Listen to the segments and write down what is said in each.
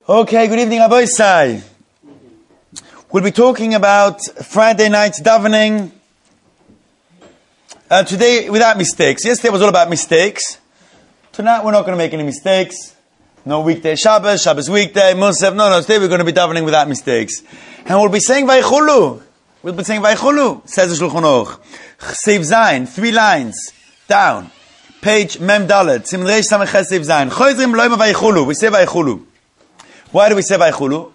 Okay, good evening, Rabbi Isai. We'll be talking about Friday night davening. Today, without mistakes. Yesterday was all about mistakes. Tonight, we're not going to make any mistakes. No weekday Shabbos, Shabbos weekday, Musaf. No, today we're going to be davening without mistakes. And we'll be saying Vaychulu. Says the Shulchan Aruch. Chsev Zayin, 3 lines down. Page Mem Dalet. Siman Reish Samech Ches Sev Zayin. Choizrim loyma Vaychulu. We say Vaychulu. Why do we say Vaychulu?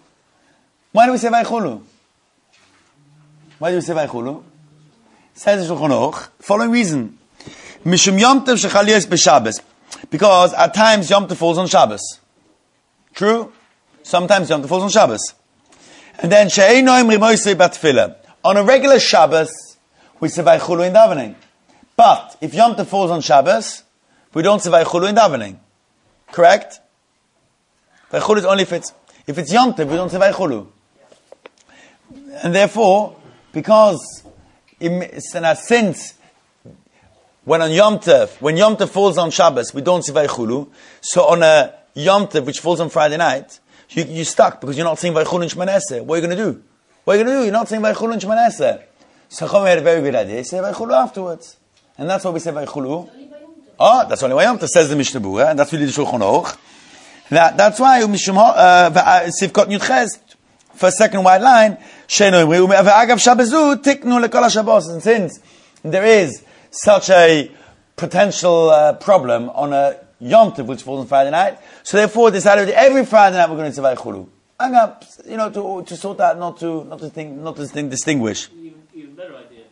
Says the Shulchan Aruch. Following reason. Mishum Yom Tov shechal yos b'Shabbos. Because at times Yom Tov falls on Shabbos. True? Sometimes Yom Tov falls on Shabbos. And then she'einoim rimoisei batfilah. On a regular Shabbos, we say Vaychulu in davening. But if Yom Tov falls on Shabbos, we don't say Vaychulu in davening. Correct? Vaychulu is only if it's Yom Tov, we don't say Vaychulu. And therefore, because since when Yom Tov falls on Shabbos, we don't say Vaychulu, so on a Yom Tov which falls on Friday night, you're stuck because you're not saying Vaychulu in Shemana Esrei. What are you going to do? You're not saying Vaychulu in Shemana Esrei. So Chacham had a very good idea. Say Vaychulu afterwards. And that's why we say Vaychulu. Oh, that's only why Yom Tov, says the Mishnah Berurah, and that's really the Shulchan Aruch. That's why Sivkot Yudches, first second white line, Agav Shabbazu Tiknu lekol haShabbos. And since there is such a potential problem on a Yom Tov which falls on Friday night, so therefore decided that every Friday night we're going to say Vaychulu. To sort out, not to distinguish. Even better idea.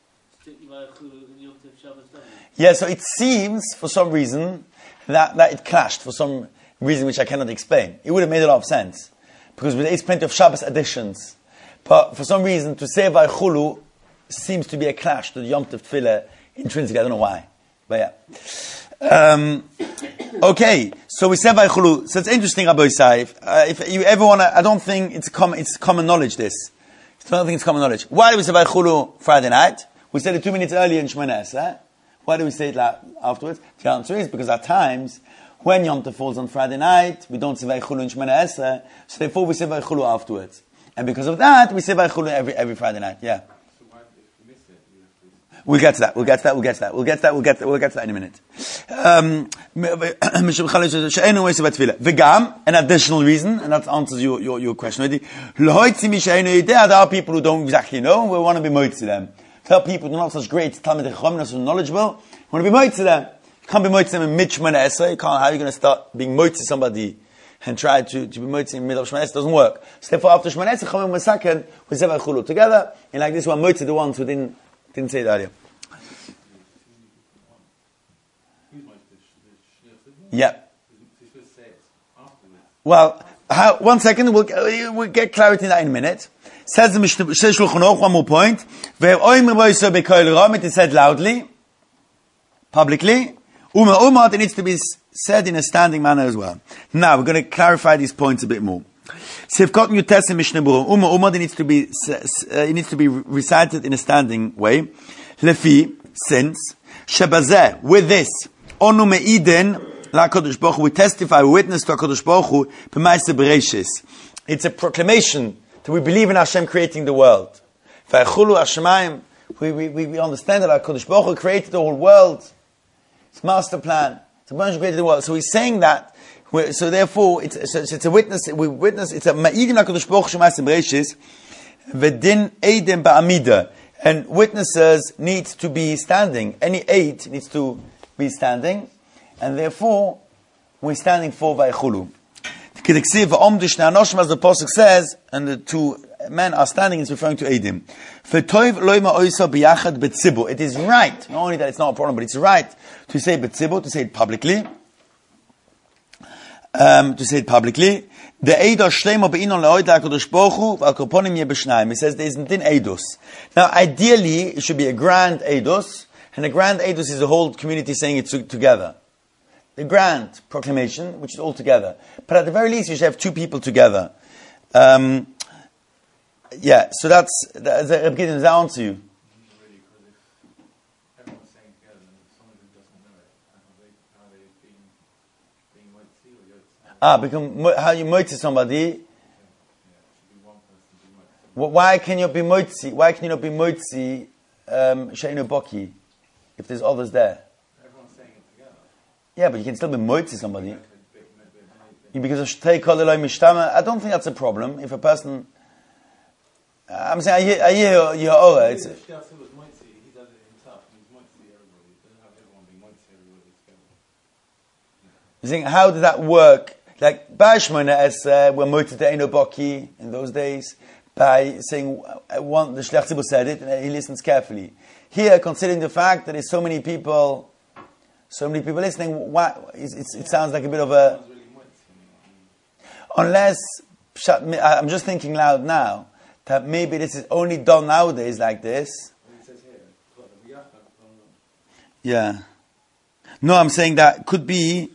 Yeah, so it seems for some reason that it clashed for some reason which I cannot explain. It would have made a lot of sense because there is plenty of Shabbos additions, but for some reason to say Vaychulu seems to be a clash to the Yom Tov Tefillah intrinsically. I don't know why, but yeah. Okay, so we said Vaychulu. So it's interesting, Rabbi Yosef. If you ever want to, I don't think it's common knowledge. I don't think it's common knowledge. Why do we say Vaychulu Friday night? We said it 2 minutes earlier in Shemana Esrei. Why do we say it afterwards? The answer is because at times when Yom Tov falls on Friday night, we don't say Vaychulu in Shemana Esrei. So therefore, we say Vaychulu afterwards. And because of that, we say Vaychulu every Friday night. Yeah. We'll get to that in a minute. V'gam, an additional reason, and that answers your question already. There are people who don't exactly know, and we want to be moitzi them. Tell people who are not such great Talmidei Chacham, not so knowledgeable, we want to be moitzi them. You can't be moitzi them in Shemana Esrei. How are you going to start being moitzi somebody and try to be moitzi in the middle of Shemana Esrei? It doesn't work. So therefore, after Shemana Esrei, Chachamim was second, we say Vaychulu together, and like this, we're moitzi the ones who didn't say it earlier. Yeah. Well, one second, we'll get clarity in that in a minute. Says the Mishnah Shulchan Aruch, one more point. It is said loudly, publicly. It needs to be said in a standing manner as well. Now, we're going to clarify these points a bit more. Sivkot Yudches in Mishnah Berurah. It needs to be recited in a standing way. Lefi, since, Shebazeh, with this, Onu me'iden, we testify, we witness to HaKadosh Baruch Hu, b'maaseh bereishis. It's a proclamation that we believe in Hashem creating the world. Vaychulu Hashemayim, we understand that HaKadosh Baruch Hu created the whole world. It's master plan. It's a bunch of created the world. So he's saying that. So therefore, it's a witness. We witness. It's a ma'idin HaKadosh Baruch Hu b'maaseh bereishis. V'din eidem ba'amida, and witnesses need to be standing. Any aid needs to be standing. And therefore, we're standing for Vaychulu. As the Pasuk says, and the 2 men are standing, it's referring to Eidim. It is right, not only that it's not a problem, but it's right to say Betzibur, to say it publicly. The Eidos Shlemo Be'inon Le'oid HaKadosh Baruch Hu V'Akoponim Yebeshnaim. He says there is din Eidos. Now, ideally, it should be a grand Eidos, and a grand Eidos is the whole community saying it together. The grand proclamation, which is all together. But at the very least, you should have 2 people together. So that's Reb Gideon, does that answer you? How you moitzi somebody? Why can you be moitzi? Why can you not be moitzi she'enu boki if there's others there? Everyone's saying it together. Yeah, but you can still be moitzi somebody. Because of shtei kol eloi mishtama, I don't think that's a problem. If a person, I'm saying, I hear your aura. It's. He does it himself. He's moitzi everybody. He doesn't have everyone being moitzi everybody together. You think, how did that work? Like Bashmona, as we're moitzi to Eino Boki in those days, by saying the Shlech Tzibur said it, and he listens carefully. Here, considering the fact that there's so many people listening, it sounds like a bit of a. Unless, I'm just thinking loud now, that maybe this is only done nowadays like this. Yeah. No, I'm saying that could be.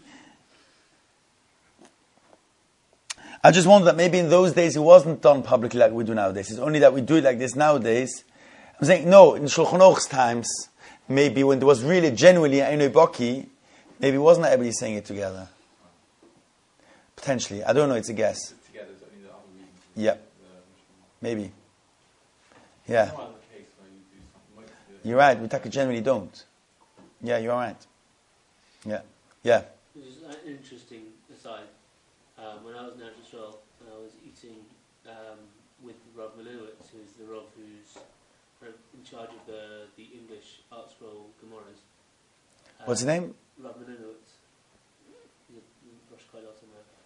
I just wonder that maybe in those days it wasn't done publicly like we do nowadays. It's only that we do it like this nowadays. I'm saying, no, in Shulchan Aruch's times, maybe when there was really genuinely Einoi Boki, maybe wasn't everybody saying it together. Potentially. I don't know, it's a guess. Together is only the other reasons. Yeah. Maybe. Yeah. No other case where you do something moitzi. You're right, we generally don't. Yeah, you're right. Yeah. Yeah. This is an interesting aside. When I was in Eretz Yisrael, and I was eating with Rav Melinowitz, who's the Rav who's in charge of the English Art Scroll Gemaras. What's his name? Rav Melinowitz. He's a Rosh Kodesh in there.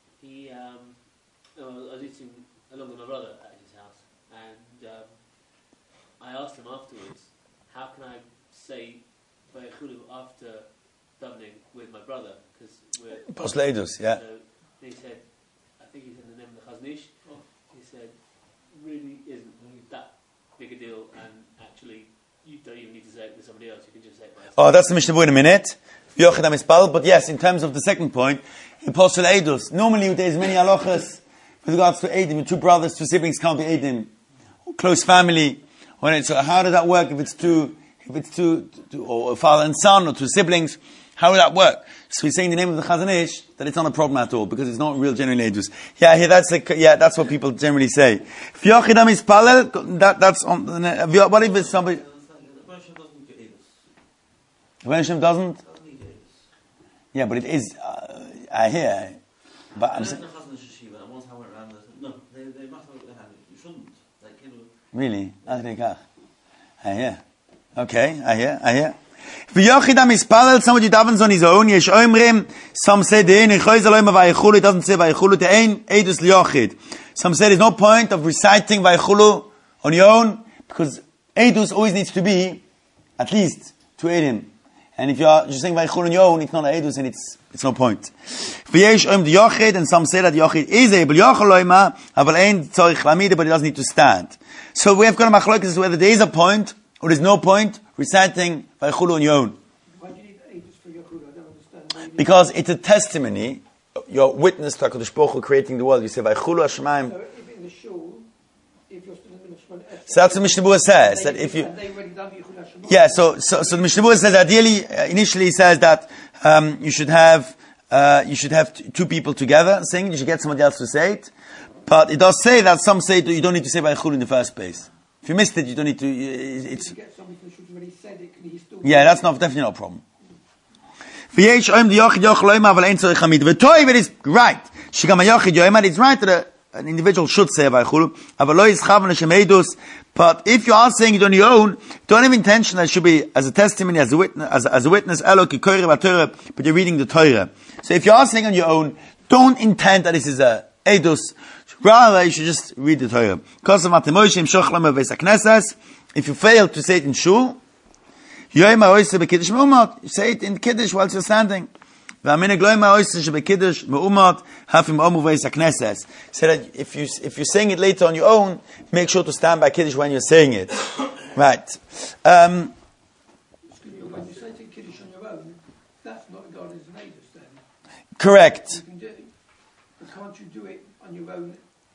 I was eating along with my brother at his house, and I asked him afterwards, how can I say Vayichulu after davening with my brother? Because we're Posleidus, yeah. So he said, I think he said the name of the Chazon Ish. He said, really isn't that big a deal, and actually you don't even need to say it with somebody else, you can just say it by yourself. Oh, that's the Mishnah Berurah in a minute. But yes, in terms of the second point, in Posel Eidus, normally there's many halachas with regards to Eidim, two brothers, two siblings can't be Eidim, close family. So how does that work if it's two, or a father and son, or two siblings? How would that work? So he's saying the name of the Chazon Ish that it's not a problem at all because it's not real genuine Eidus. That's what people generally say. If Yochidam is Palel, that's on. What if it's somebody? The Hashem doesn't. Yeah, but it is. I hear, but I'm saying. Really? I hear. Okay, I hear. V'yochidam ispalel, somebody davens on his own, yesh oimrim, some say the ein ichoiz aloim vayichulu, it doesn't say vayichulu, the ein eidus liyochid. Some say there's no point of reciting vayichulu on your own, because eidus always needs to be at least two eidim. And if you're just saying vayichulu on your own, it's not an eidus, and it's no point. V'yesh oim the yochid, and some say that the yochid is able yochel loima, aval ein tzorich lamida, but it doesn't need to stand. So we have got a machlokes as to whether there is a point, or there's no point reciting Vayichulu on your own. Why do you need Eidus for Yaakov? I don't understand. Because it's a testimony, your witness to HaKadosh Baruch Hu creating the world. You say Vayichulu Hashemayim. So if in the shul, if you're still in the Shemon Esrei, So that's what Mishnah Berurah says. That if you, they already done Yichud Hashemon. yeah. So the Mishnah Berurah says ideally, initially he says that you should have two people together singing. You should get somebody else to say it. But it does say that some say that you don't need to say Vayichulu in the first place. If you missed it, you don't need to. It's. You get somebody who's already said it, can he still? Yeah, that's definitely not a problem. V'yesh oim diyochid yoch loima aval ein tzorich hamid. V'toiv, it is right. Shigam hayochid yoimad, it's right that an individual should say vayichulu. Aval lo yischav l'shem eidus. But if you are saying it on your own, don't have intention that it should be as a testimony, as a witness, elo ki koire v'torah, but you're reading the Torah. So if you are saying on your own, don't intend that this is a eidus. Rather, you should just read the Torah. If you fail to say it in shul, you say it in Kiddush while you're standing. So that if you're saying it later on your own, make sure to stand by Kiddush when you're saying it. Right. When you say to Kiddush on your own, that's not regarded as an Eidus then. Correct. You can do it. But can't you do it on your own?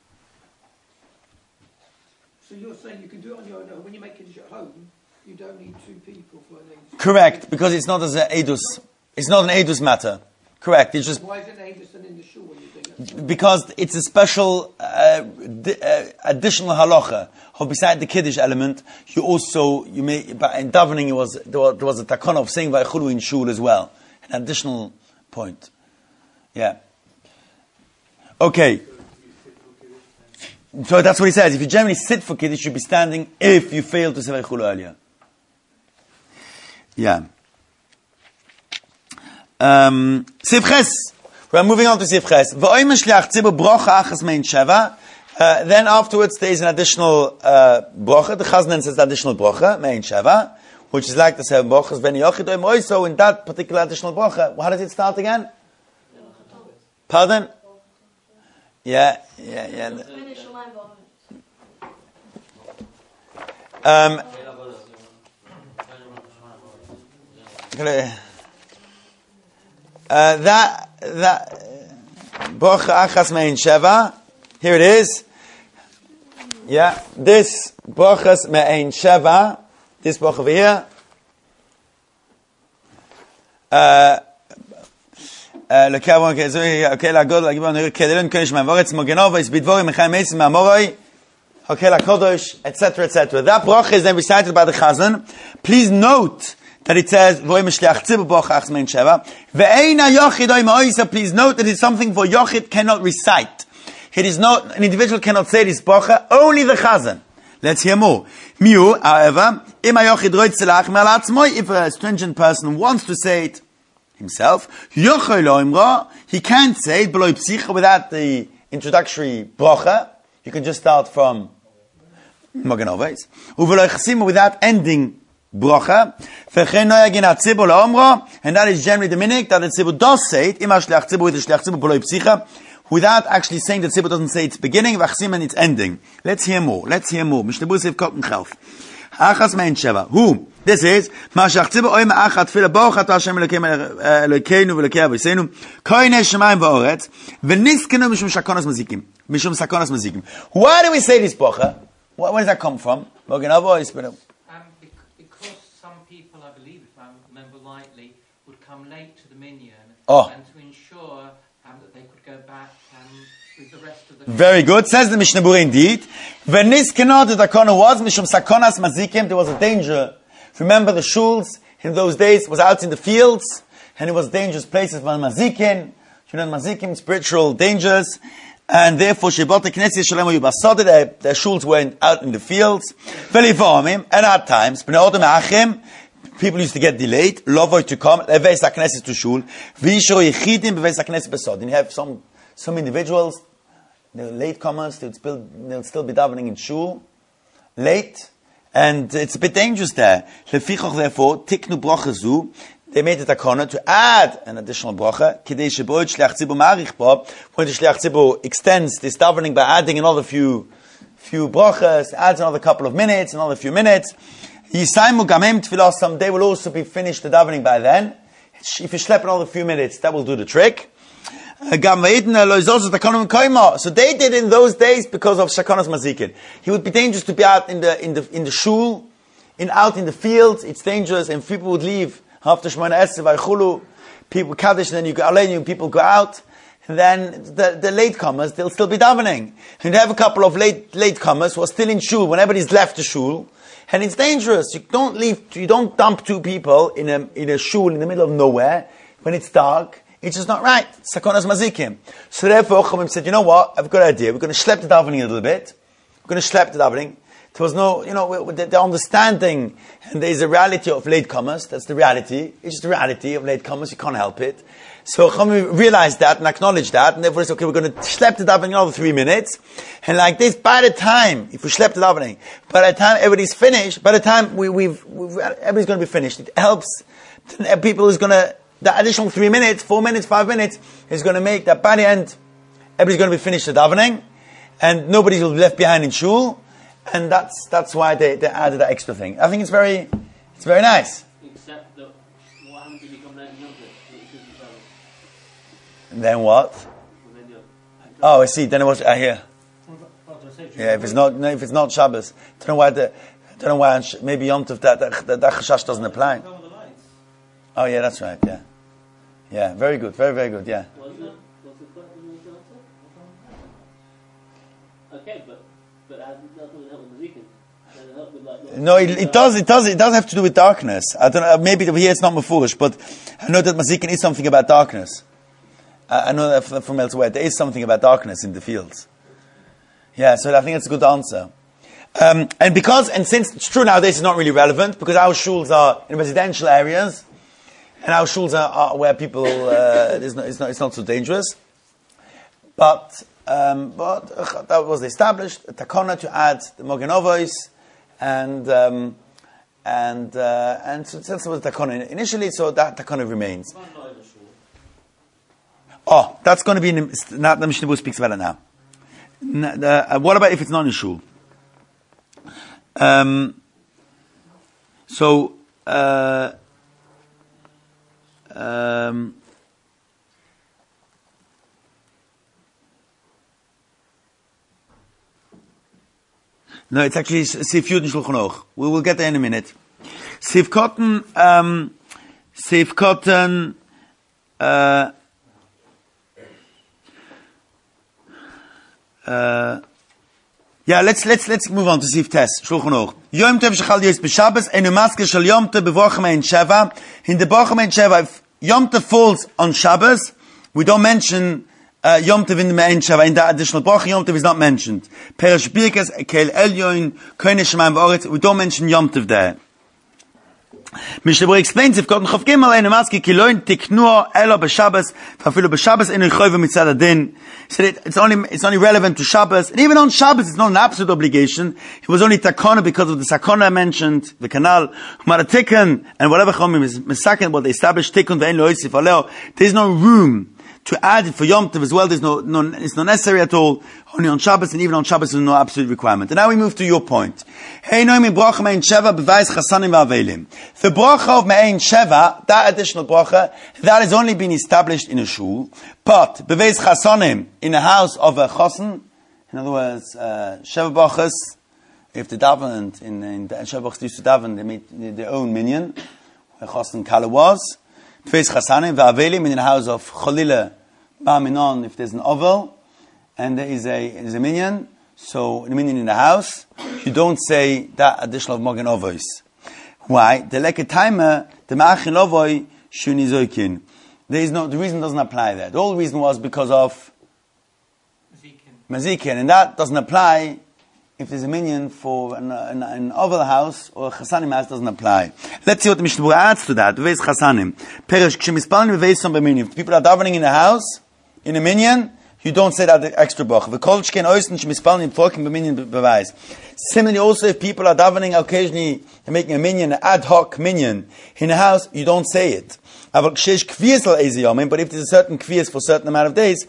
So you're saying you can do it on your own. When you make Kiddush at home, you don't need two people for an Eidus. Correct, because it's not as an edus. It's not an edus matter. Correct. It's just Why is it Anderson in the shul when you do it? because it's a special additional halacha. How beside the kiddush element, you may, but in davening there was a takana of saying vaychulu in shul as well, an additional point. Yeah. Okay. So that's what he says. If you generally sit for kiddush, you should be standing. If you fail to say vaychulu earlier. Yeah. Sif Ches. We're moving on to Sif Ches. Then afterwards there is an additional bracha. The Chazan says the additional bracha, Mein Sheva, which is like the seven brachas. So in that particular additional bracha, how does it start again? Pardon? Yeah. That bracha achas mein sheva. Here it is. Yeah, this brachas mein sheva. This bracha over here. Okay, la God, la Gibon, Kedelen Kodesh Mavoretz Mogenova is Bidvorim Mechayim Meisim Mamoroi. Okay, la Kodesh, etc., etc. That bracha is then recited by the Chazan. Please note that it says Voim Shliach Tzibur Bracha Achas Mein Sheva. Ve'eina Yochid Oim Oisa. Please note that it's something for Yochid cannot recite. It is not, an individual cannot say this bracha, only the Chazan. Let's hear more. Miu, however, Ima Yochid Roitz Zelach Mel Atzmoi, if a stringent person wants to say it himself, Yochid Oimra, he can't say it below Psicha without the introductory bracha. You can just start from Moganoves. Uveloy Chasima without ending bracha. And that is generally the minhag that the tzibur does say it. Ima shliach tzibur with the shliach tzibur below psicha, without actually saying that tzibur doesn't say its beginning, v'achsim and its ending. Let's hear more. Mishnebu sev kot mchelf. Achas mein sheva. Who? This is ma shliach tzibur oim achat tefila bochat Hashem Elokeinu v'Elokei Avoseinu koine shemayim v'oretz v'niskenu mishum sakonas mazikim. Why do we say this bracha? Where does that come from? Because some people, I believe, if I remember rightly, would come late to the minyan and to ensure that they could go back with the rest of the... Very good. Says the Mishnah Berurah indeed. V'niskenot the takana was mishum sakonas mazikim. There was a danger. Remember the shuls in those days was out in the fields, and it was dangerous places for mazikin. You know, mazikim, spiritual dangers. And therefore, Shabbat Knesset Shalom Yubasod, their shuls went out in the fields. And at times, people used to get delayed, Lovoy to come, Leveis HaKnesset to shul, V'yishro Yechidim Beveis HaKnesset Besod. And you have some individuals, they're latecomers, they'll still be davening in shul, late, and it's a bit dangerous there. Lefichoch, therefore, Tiknu Bracha Zu, they made it a takana to add an additional bracha. Kidei sheboid shliach tzibur ma'arich bo. When the shliach tzibur extends this davening by adding another few brachas, adds another couple of minutes, another few minutes. Yisaimu gamem tefillah. Someday will also be finished the davening by then. If you schlep another few minutes, that will do the trick. So they did in those days because of shakonas mazikin. He would be dangerous to be out in the shul, out in the fields. It's dangerous, and people would leave. After Shemona Esrei Vaychulu, people Kaddish, and then you go Aleinu, people go out, and then the latecomers, they'll still be davening. And you have a couple of latecomers who are still in shul when everybody's left the shul, and it's dangerous. You don't dump two people in a shul in the middle of nowhere when it's dark. It's just not right. Sakonas mazikim. So therefore, Chachamim said, you know what? I've got an idea. We're going to schlep the davening a little bit. There was no, the understanding, and there is a reality of latecomers. That's the reality. It's just the reality of latecomers. You can't help it. So Chachamim realized that and acknowledged that, and therefore it's okay. We're going to schlep the davening another 3 minutes, and like this, by the time if we schlep the davening, by the time everybody's finished, by the time everybody's going to be finished, it helps. People who's going to the additional 3 minutes, 4 minutes, 5 minutes is going to make that by the end everybody's going to be finished the davening, and nobody will be left behind in shul. And that's why they added that extra thing. I think it's very nice. Except that what happens if you come late and younger? And then what? Oh, I see. Then it was here. Yeah, if it's not Shabbos, I don't know why maybe Yom Tov that chashash doesn't apply. Oh yeah, that's right. Yeah. Yeah, very good, very, very good, yeah. Was the question was the answer? Okay, but it has nothing to help with Mazikin. Does it help with like... No, it does have to do with darkness. I don't know, maybe here it's not mafurish, but I know that Mazikin is something about darkness. I know that from elsewhere, there is something about darkness in the fields. Yeah, so I think that's a good answer. And since it's true nowadays, it's not really relevant, because our shuls are in residential areas, and our shuls are where people, it's not so dangerous. But that was established, a takana to add the Mogen Avos, and so that's what the takana initially, so that takana remains. Oh, that's going to be the Mishnah Berurah speaks about it now. What about if it's not in shul? No, it's actually Sif Yud in Shulchan Aruch. We will get there in a minute. Sif Cotton, yeah, let's move on to Sif Tes, Shulchan Aruch. Yom Tov shechal yos b'Shabbos, enu maske shel Yom Tov b'Vorcha Ein Sheva. In the Vorcha Ein Sheva, if Yom Tov falls on Shabbos, we don't mention Yom Tov in the Ein Sheva. In the additional Bracha, Yom Tov is not mentioned. Perish Birkas, Kel Elyon, Koine Shemayim V'Oretz, we don't mention Yom Tov there. Mishnah Berurah explains, if Cotton Chof Gimel enu maske ki loin tiknuo elo b'Shabbos, v'afilu b'Shabbos enu choyve mitzad adin. He said it's only relevant to Shabbos, and even on Shabbos it's not an absolute obligation. It was only takana because of the sakana I mentioned, the canal, Maratikan, and whatever chomim is misaken, what they established tikun ve'en lo yosif aleo. There is no room to add it for Yom Tov as well. There's it's not necessary at all. Only on Shabbos, and even on Shabbos there's no absolute requirement. And now we move to your point. Hey noim bracha me'ein sheva b'vayis chasanim v'avelim. The bracha of me'ein sheva, that additional bracha, that has only been established in a shul, but b'vayis chasanim, in a house of a chasan, in other words, sheva brachas, if the daven, in the sheva brachas used to daven, they made their own minyan, where chasan kala was, b'vayis chasanim v'avelim, in the house of cholila ba'minon, if there's an oval, and there is a minyan, so the minyan in the house, you don't say that additional Mogen Avos. Why? The leketimer, the ma'achin lovoi shunizoikin. The reason doesn't apply there. The whole reason was because of Mazikin, and that doesn't apply if there's a minyan for an oval house or a chasanim house, doesn't apply. Let's see what the Mishnah Berurah adds to that. Veis chasanim. Perish k'shemispalnim veisom b'minyan. If people are davening in a house, in a minyan, you don't say that extra bracha. Similarly, also if people are davening occasionally and making a minyan, an ad hoc minyan in a house, you don't say it. But if there's a certain kviyas for a certain amount of days,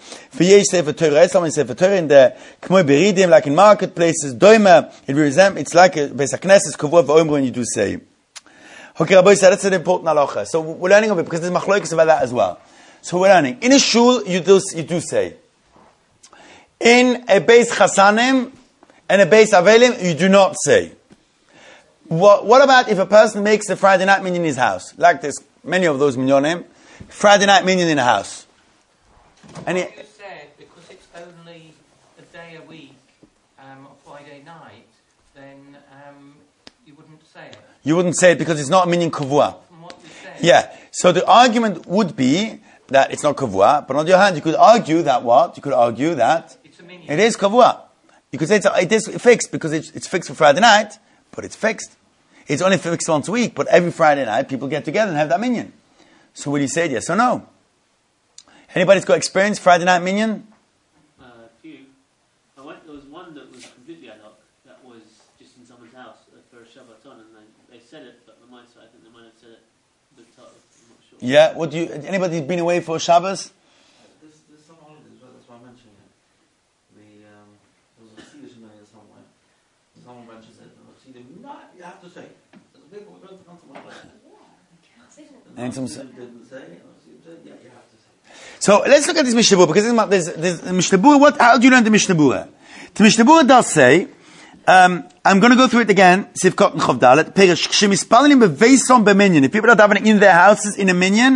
in the like in marketplaces, it's like a Beis HaKnesses kavua when you do say. Okay, Rabbi said that's an important halacha. So we're learning of it because there's machlokas about that as well. So we're learning. In a shul, you do say. In a Beis Chasanim and a Beis Avelim, you do not say. What about if a person makes a Friday night minyan in his house? Like there's many of those minyanim. Friday night minyan in a house. And you said, because it's only a day a week, on Friday night, then you wouldn't say it. You wouldn't say it because it's not a minyan kavua. From what you said. Yeah. So the argument would be that it's not kavua, but on the other hand, you could argue that what? You could argue that it is kavua. You could say it is fixed because it's fixed for Friday night, but it's fixed. It's only fixed once a week, but every Friday night people get together and have that minyan. So will you say yes or no? Anybody's got experience Friday night minyan? Few. There was one that was completely ad hoc. That was just in someone's house for a Shabbaton, and they said it, but I think they might have said it a bit tough. I'm not sure. Yeah. Anybody been away for Shabbos? There's some holidays as well, that's why I'm mentioning it. There was a Swedish mayor somewhere. Someone mentions it, and you have to say. People were going to come to my place. And some didn't say, yeah, you have to say. So let's look at this Mishnah Berurah, because there's Mishnah Berurah. How do you learn the Mishnah Berurah? The Mishnah Berurah does say, I'm going to go through it again. Sivkot and Chavdalet. Perish k'shemispallim beveisom b'minyan. If people are davening in their houses in a minyan,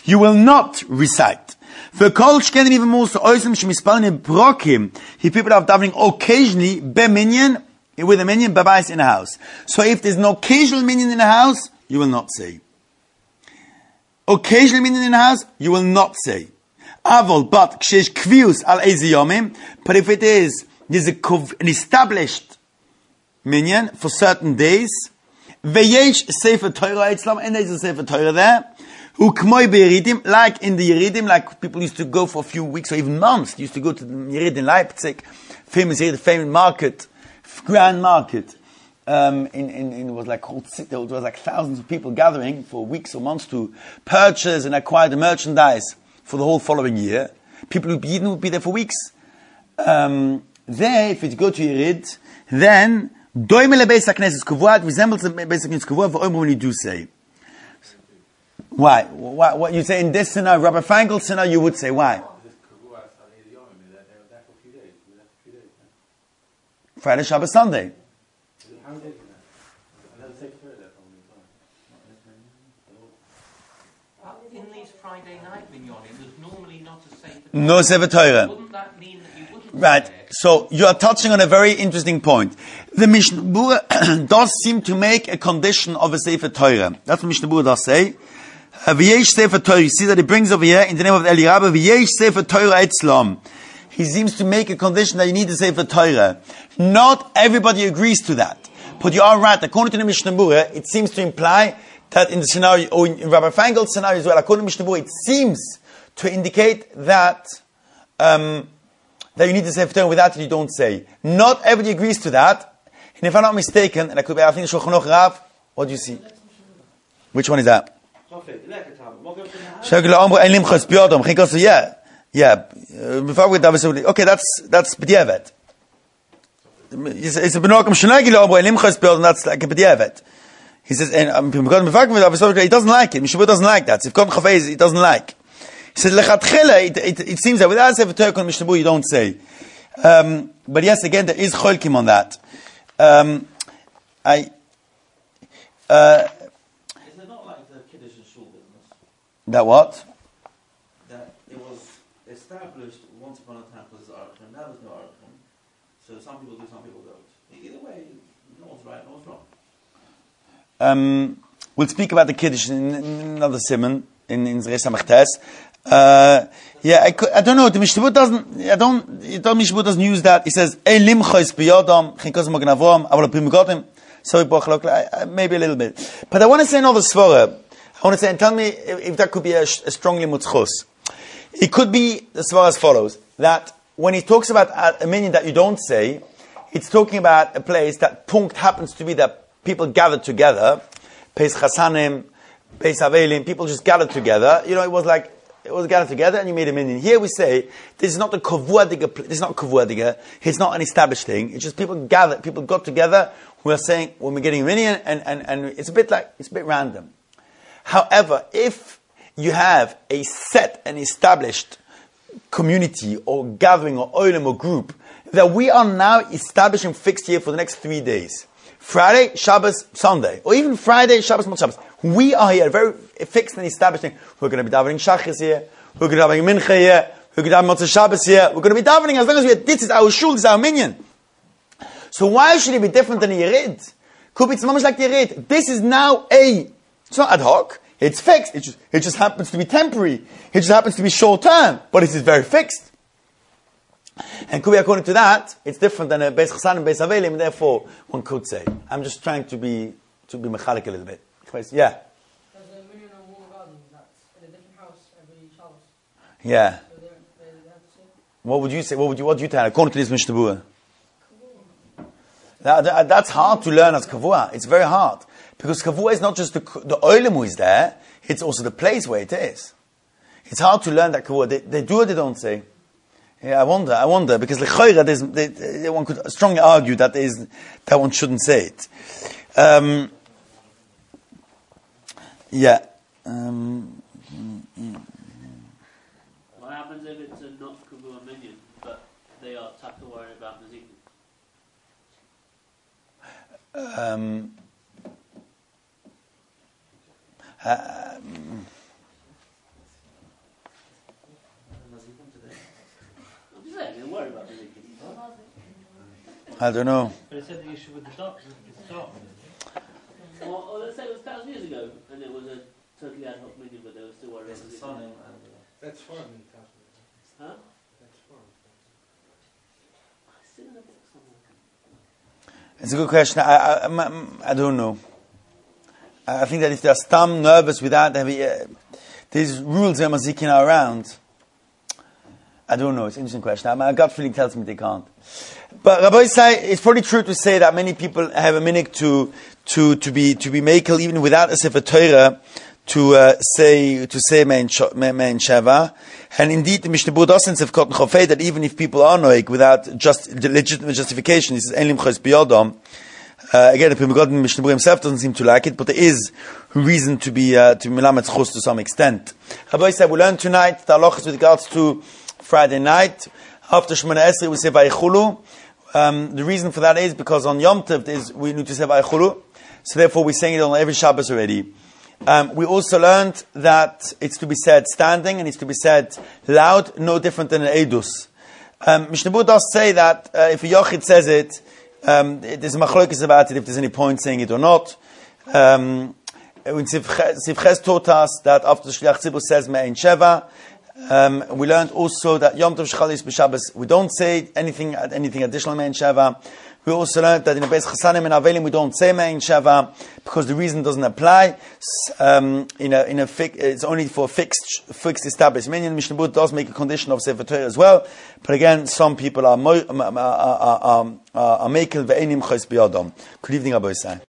you will not recite. For kol shkenim even more so oisem shemispalin brokim, he people are davening occasionally beminyan, with a minyan babais in a house. So if there's no occasional minyan in a house, you will not say. Occasional minyan in a house, you will not say. Avol, but kshesh kvius al ezi yomim, but if there's an established minyan for certain days, veyesh sefer Torah etzlam, and there's a sefer Torah there, who k'moi be'yeridim, like in the Yeridim, like people used to go for a few weeks or even months, used to go to the Yerid in Leipzig, famous market, grand market. It was like called city. It was like thousands of people gathering for weeks or months to purchase and acquire the merchandise for the whole following year. People would be there for weeks. There, if you go to Yerid, then doimele beis hakneses kavua, it resembles the beis hakneses kavua. V'omer when you do say. Why? What you say in this scenario, Rabbi Feingold scenario, you would say why? Friday, Shabbat, Sunday. In these Friday night minyanim, there's normally not a sefer Torah. No sefer Torah. Wouldn't that mean that you wouldn't Right. say it? So you are touching on a very interesting point. The Mishnah Berurah does seem to make a condition of a sefer Torah. That's what Mishnah Berurah does say. V'yesh sefer Torah. You see that he brings over here in the name of Eli Rabba. V'yesh sefer Torah etzlam. He seems to make a condition that you need to say for Torah. Not everybody agrees to that. But you are right. According to the Mishnah Berurah, it seems to imply that in the scenario, or in Rabbi Feingold's scenario as well, according to Mishnah Berurah, it seems to indicate that that you need to say for Torah. Without it, you don't say. Not everybody agrees to that. And if I'm not mistaken, and I could be asking Shulchan Aruch Rav, what do you see? Which one is that? Yeah. Before we okay, that's b'diavad. It's a benokim shenagi lo amru elim chas b'yodam. That's like a b'diavad. He says, and he doesn't like it. Mishabur doesn't like that. If God chafez, he doesn't like. He says lechatchila. It seems that without sefer Torah on Mishabur, you don't say. But yes, again, there is cholkim on that. Is it not like the Kiddush and Shul business? That what? That it was established once upon a time because there's Arachim, now there's no Arachim. So some people do, some people don't. Either way, no one's right, no one's wrong. We'll speak about the Kiddush in another simon in Zrei Samachtes. I don't know. The Mishnah doesn't. Mishnah doesn't use that. He says, "Elim chos biyodam chinkos magnavom avol pimigotim." So maybe a little bit. But I want to say another svara. I want to say, and tell me if that could be a strong limud chus. It could be the svara as follows: that when he talks about a minyan that you don't say, it's talking about a place that punkt happens to be that people gather together, Peis Chasanim, Peis Avelim, people just gathered together. You know, it was gathered together and you made a minyan. Here we say, this is not a kavua diga, this is not kavua diga, it's not an established thing, it's just people gather, people got together, we are saying, when we're getting a minyan, and it's a bit random. However, if you have a set and established community or gathering or oilem or group that we are now establishing fixed here for the next 3 days, Friday, Shabbos, Sunday, or even Friday, Shabbos, Motzei Shabbos, we are here very fixed and establishing. We're going to be davening Shachris here, we're going to be davening Mincha here, we're going to be davening Motzei Shabbos here, we're going to be davening as long as this is our shul, this is our minyan. So why should it be different than a Yerid? Could be it's much like the Yerid. This is now it's not ad hoc, it's fixed, it just happens to be temporary, it just happens to be short term, but it is very fixed. And could be according to that, it's different than a Beis Chasan and Beis Avelim, and therefore one could say. I'm just trying to be mechalik a little bit. Yeah. There's a minyan on Wall Garden that's in a different house every Shabbos. Yeah. So they have to say. What would you say? What would you tell? According to this Mishnah Berurah. That's hard to learn as kavua. It's very hard. Because kavua is not just the oilem who is there, it's also the place where it is. It's hard to learn that kavua. They do or they don't say. Yeah, I wonder, because one could strongly argue that one shouldn't say it. What happens if it's a not kavua minyan, but they are taka worried about the zikr? say? Don't worry about it. I don't know. But it said the issue with the dock. Well, let's say it was 1,000 years ago, and it was a totally ad hoc meeting, but they were still worried about It's it. the sun and That's foreign. Huh? That's foreign. It's in the book somewhere. It's a good question. I don't know. I think that if they're stam nervous without these rules that Mazikin are around, I don't know. It's an interesting question. My gut feeling tells me they can't. But Rabbi say it's probably true to say that many people have a minute to be makel even without a Sefer Torah to say Mein Sheva. And indeed, the Mishnah Berurah does in Sefkot Chofei that even if people are noig without the legitimate justification, he says Elim Chos Biyodom. Again, the Pri Megadim Mishnah Berurah himself doesn't seem to like it, but there is reason to be Melamed Chos to some extent. Rabbi said we learned tonight the halachas with regards to Friday night. After Shemona Esrei we say Vayichulu. The reason for that is because on Yom Tov we need to say Vayichulu, so therefore we're saying it on every Shabbos already. We also learned that it's to be said standing and it's to be said loud, no different than an Eidus. Mishnah Berurah does say that if a Yochid says it, there's a machlokes about it if there's any point saying it or not. When Sivches taught us that after the Shliach Tzibur says Me'ein Sheva, we learned also that Yom Tov Shchalis B'Shabbos we don't say anything additional Me'ein Sheva. We also learned that in the Beis Chasanim and Avelim we don't say Me'ein Sheva because the reason doesn't apply. It's only for fixed established minyan. Mishnah Berurah does make a condition of Sefer Torah as well, but again, some people are mekel ve'enim chos biyadam. Good evening, Rabbi Isai.